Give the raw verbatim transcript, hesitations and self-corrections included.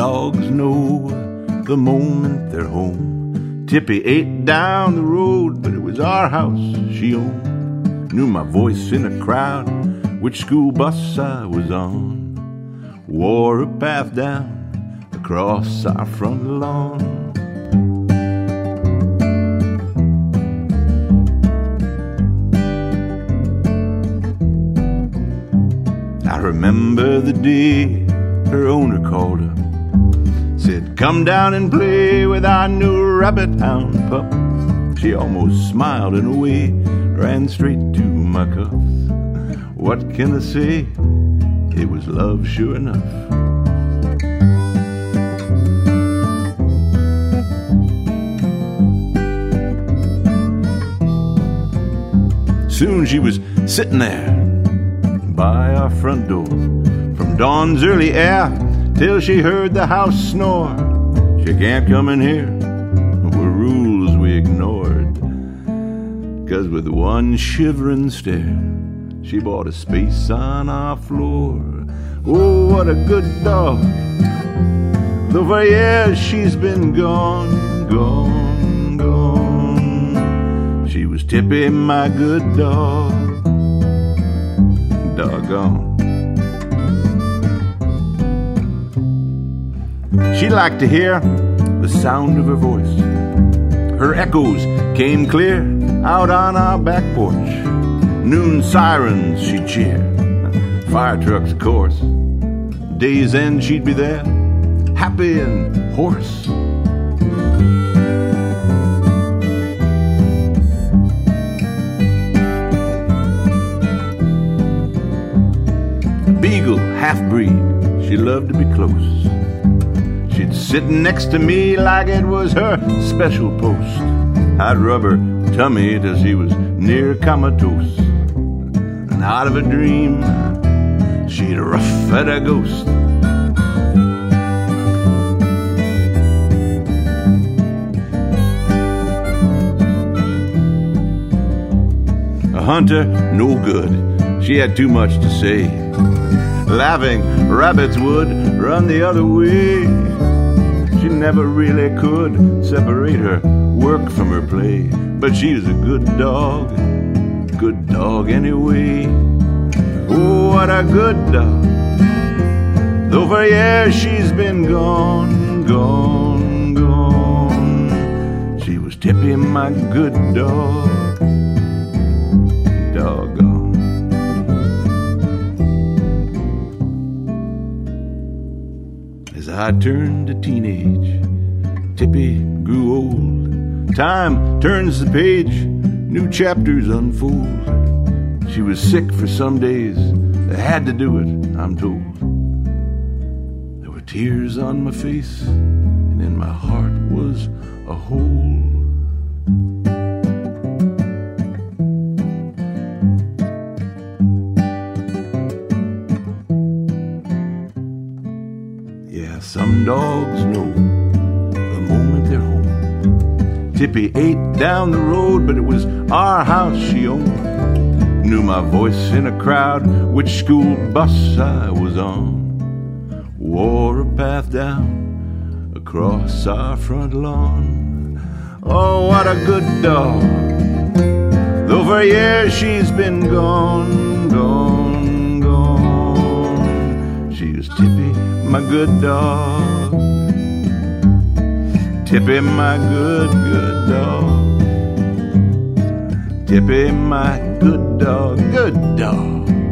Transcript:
dogs know the moment they're home. Tippy ate down the road, but it was our house she owned. Knew my voice in a crowd, which school bus I was on. Wore a path down across our front lawn. I remember the day her owner called her, said, "Come down and play with our new rabbit hound pup." She almost smiled in a way, ran straight to my cuffs. What can I say? It was love sure enough. Soon she was sitting there by our front door, from dawn's early air till she heard the house snore. She can't come in here, were rules we ignored, 'cause with one shivering stare she bought a space on our floor. Oh, what a good dog. Though for years she's been gone, gone, gone. She was Tippy, my good dog. Doggone. She liked to hear the sound of her voice. Her echoes came clear out on our back porch. Noon sirens she'd cheer, fire trucks of course. Day's end she'd be there, happy and hoarse. Beagle, half-breed, she loved to be close. She'd sit next to me like it was her special post. I'd rub her tummy till she was near comatose. And out of a dream, she'd rough at a ghost. A hunter, no good, she had too much to say. Laughing rabbits would run the other way. She never really could separate her work from her play. But she was a good dog, good dog anyway. Oh, what a good dog. Though for years she's been gone, gone, gone. She was Tippy, my good dog. Doggone. As I turned to teenage, Tippy grew old. Time turns the page, new chapters unfold. She was sick for some days, I had to do it, I'm told. There were tears on my face, and in my heart was a hole. Some dogs know the moment they're home. Tippy ate down the road, but it was our house she owned. Knew my voice in a crowd, which school bus I was on. Wore a path down across our front lawn. Oh, what a good dog. Though for years she's been gone, gone, gone. She was Tippy, my good dog. Tippy, my good, good dog. Tippy, my good dog, good dog.